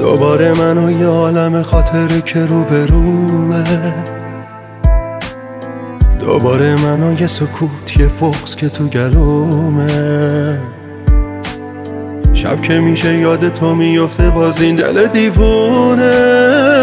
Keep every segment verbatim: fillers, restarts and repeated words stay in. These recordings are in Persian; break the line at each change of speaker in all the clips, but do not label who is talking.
دوباره من و یه عالم خاطره که روبرومه، دوباره من و یه سکوت، یه بغض که تو گلومه. شب که میشه یاد تو میفته باز این دل دیوونه.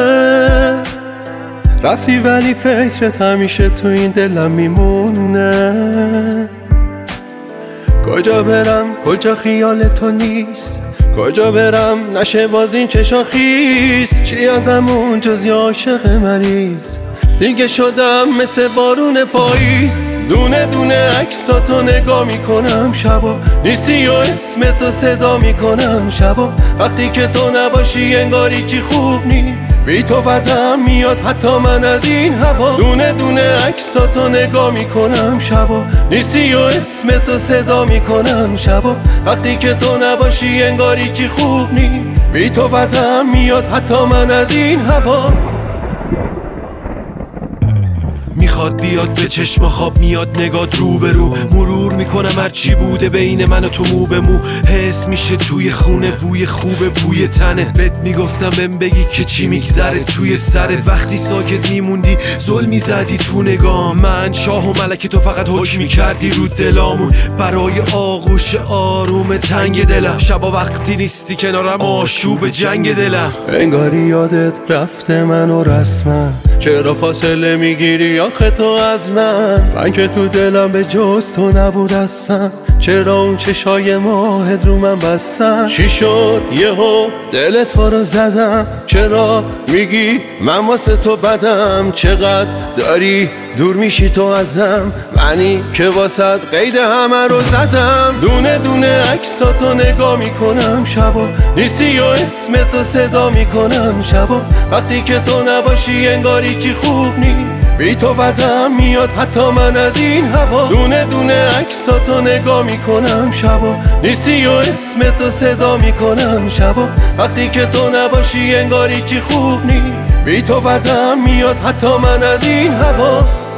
رفتی ولی فکرت همیشه تو این دلم میمونه. کجا برم کجا خیال تو نیست، کجا برم نشه باز این چشا خیس. چی ازمون جز یه عاشق مریض، دیگه شدم مثل بارون پاییز. دونه دونه عکساتو نگاه میکنم شبا، نیستی و اسم تو صدا میکنم شبا. وقتی که تو نباشی انگاری چی خوب نی، بی تو بدم میاد حتی من از این هوا. دونه دونه عکساتو نگاه میکنم شبا، نیستی و اسم تو صدا میکنم شبا. وقتی که تو نباشی انگاری چی خوب نی، بی تو بدم میاد حتی من از این هوا.
میخواد بیاد به چشم خواب میاد نگات رو به رو، مرور میکنم هرچی بوده بین من و تو مو به مو. حس میشه توی خونه بوی خوبه بوی تنه، بهت میگفتم بهم بگی که چی میگذره توی سرت. وقتی ساکت میموندی زل میزدی تو نگام، من شاه و ملک تو فقط حکم میکردی رو دلامون. برای آغوش آروم تنگ دلم، شبا وقتی نیستی کنارم آشوب جنگ دلم.
انگاری یادت رفته من و رسمم، چرا فاصله میگیری آخه تو از من؟ من که تو دلم به جز تو نبود هستم، چرا اون چشای ماهت رو من بستم؟ چی شد یهو دل تو رو زدم؟ چرا میگی من واسه تو بدم؟ چقدر داری دور میشی تو ازم، منی که واسه قید همه رو زدم. دونه دونه عکساتو نگاه میکنم شبا، نیستی و اسم تو صدا میکنم شبا. وقتی که تو نباشی انگاری چی خوب نی، بی تو بدم میاد حتی من از این هوا. دونه دونه عکساتو نگاه میکنم شبا، نیستی و اسم تو صدا میکنم شبا. وقتی که تو نباشی انگاری چی خوب نی، بی تو بدم میاد حتی من از این هوا.